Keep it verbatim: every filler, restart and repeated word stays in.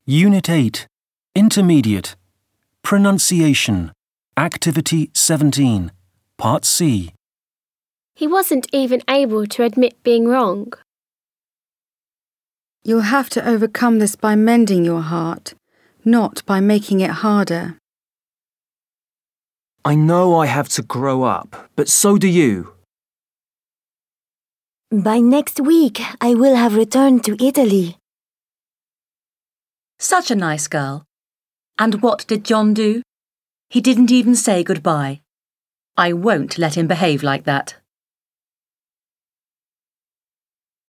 Unit eight, Intermediate, Pronunciation, Activity seventeen, Part C. He wasn't even able to admit being wrong. You'll have to overcome this by mending your heart, not by making it harder. I know I have to grow up, but so do you. By next week, I will have returned to Italy. Such a nice girl. And what did John do? He didn't even say goodbye. I won't let him behave like that.